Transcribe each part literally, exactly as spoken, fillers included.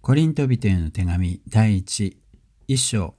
コリント人への手紙第一、一章。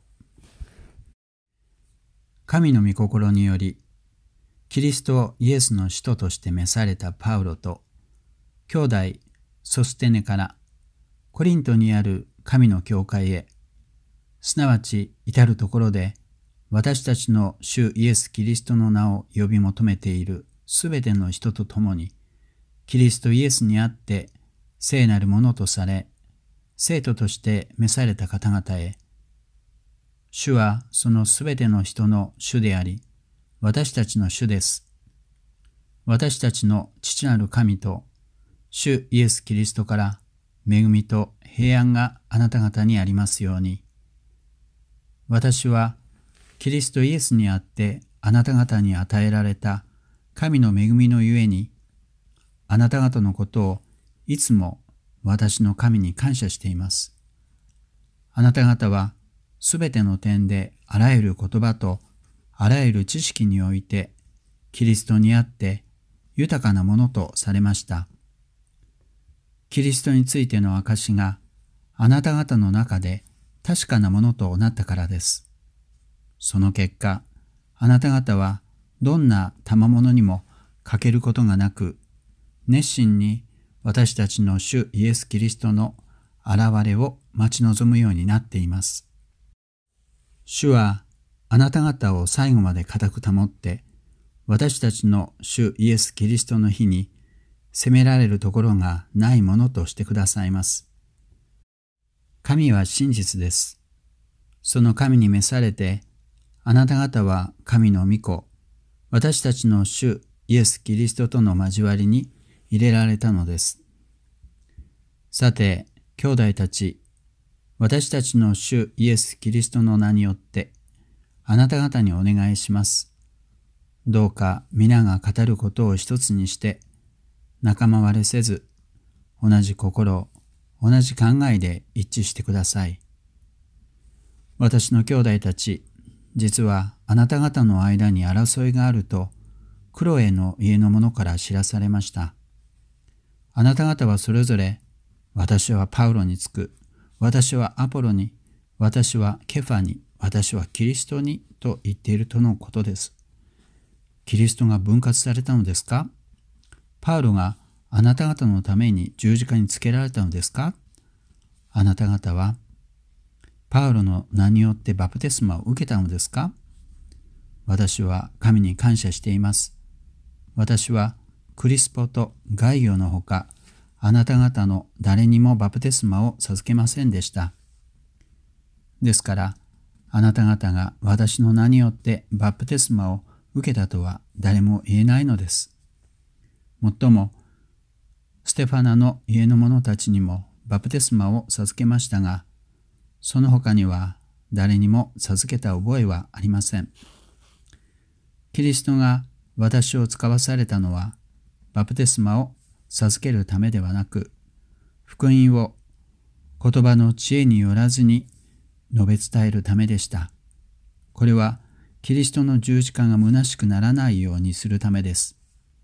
神の御心により、キリストイエスの使徒として召されたパウロと、兄弟ソステネからコリントにある神の教会へ、すなわち至るところで私たちの主イエス・キリストの名を呼び求めているすべての人と共に、キリストイエスにあって聖なるものとされ、生徒として召された方々へ、主はそのすべての人の主であり、私たちの主です。私たちの父なる神と、主イエス・キリストから恵みと平安があなた方にありますように。私はキリストイエスにあってあなた方に与えられた神の恵みのゆえに、あなた方のことをいつも私の神に感謝しています。あなた方はすべての点であらゆる言葉とあらゆる知識においてキリストにあって豊かなものとされました。キリストについての証があなた方の中で確かなものとなったからです。その結果、あなた方はどんな賜物にも欠けることがなく、熱心に私たちの主イエス・キリストの現れを待ち望むようになっています。主はあなた方を最後まで固く保って、私たちの主イエス・キリストの日に責められるところがないものとしてくださいます。神は真実です。その神に召されて、あなた方は神の御子、私たちの主イエス・キリストとの交わりに入れられたのです。さて、兄弟たち、私たちの主イエス・キリストの名によって、あなた方にお願いします。どうか皆が語ることを一つにして、仲間割れせず、同じ心、同じ考えで一致してください。私の兄弟たち、実はあなた方の間に争いがあると、クロエの家の者から知らされました。あなた方はそれぞれ、私はパウロにつく、私はアポロに、私はケファに、私はキリストにと言っているとのことです。キリストが分割されたのですか？パウロがあなた方のために十字架につけられたのですか？あなた方はパウロの名によってバプテスマを受けたのですか？私は神に感謝しています。私はクリスポとガイオのほか、あなた方の誰にもバプテスマを授けませんでした。ですから、あなた方が私の名によってバプテスマを受けたとは誰も言えないのです。もっとも、ステファナの家の者たちにもバプテスマを授けましたが、その他には誰にも授けた覚えはありません。キリストが私を使わされたのは、バプテスマを授けるためではなく、福音を言葉の知恵によらずに述べ伝えるためでした。これはキリストの十字架が虚しくならないようにするためです。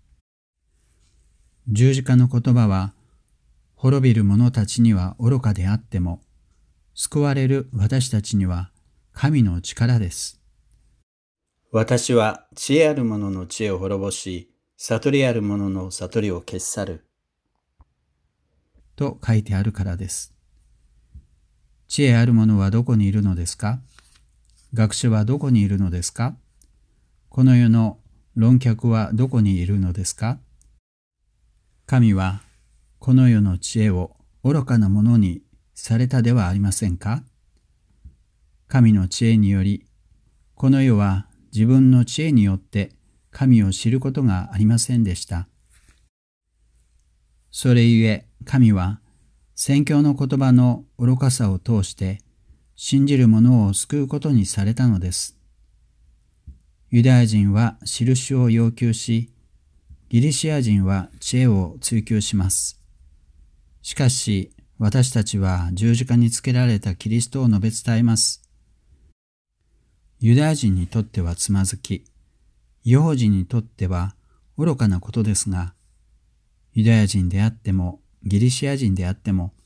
十字架の言葉は、滅びる者たちには愚かであっても、救われる私たちには神の力です。私は知恵ある者の知恵を滅ぼし、悟りある者の悟りを消し去る。と書いてあるからです。知恵ある者はどこにいるのですか？学者はどこにいるのですか？この世の論客はどこにいるのですか？神はこの世の知恵を愚かなものにされたではありませんか？神の知恵により、この世は自分の知恵によって神を知ることがありませんでした。それゆえ神は宣教の言葉の愚かさを通して信じる者を救うことにされたのです。ユダヤ人は印を要求し、ギリシア人は知恵を追求します。しかし私たちは十字架につけられたキリストを述べ伝えます。ユダヤ人にとってはつまずき、異邦人にとっては愚かなことですが、ユダヤ人であってもギリシア人であっても、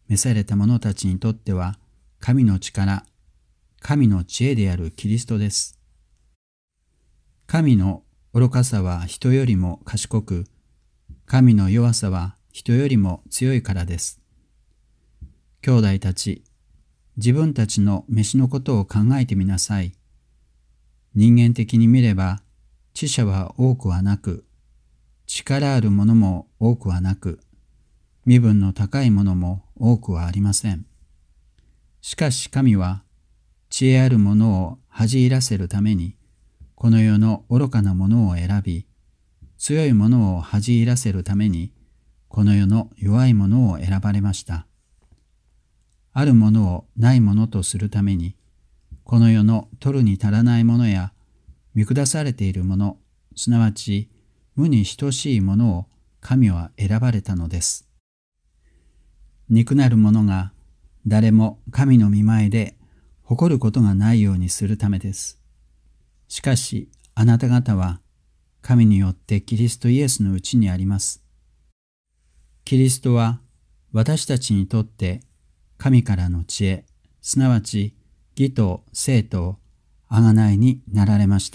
召された者たちにとっては、神の力、神の知恵であるキリストです。神の愚かさは人よりも賢く、神の弱さは人よりも強いからです。兄弟たち、自分たちの飯のことを考えてみなさい。人間的に見れば、知者は多くはなく、力ある者も多くはなく、身分の高い者も多くはありません。しかし神は、知恵ある者を恥じ入らせるために、この世の愚かな者を選び、強い者を恥じ入らせるために、この世の弱い者を選ばれました。あるものをないものとするために、この世の取るに足らないものや、見下されているもの、すなわち無に等しいものを神は選ばれたのです。肉なるものが誰も神の御前で誇ることがないようにするためです。しかしあなた方は神によってキリストイエスのうちにあります。キリストは私たちにとって神からの知恵、すなわち義と聖と贖いになられました。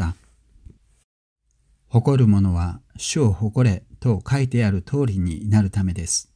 誇る者は主を誇れと書いてある通りになるためです。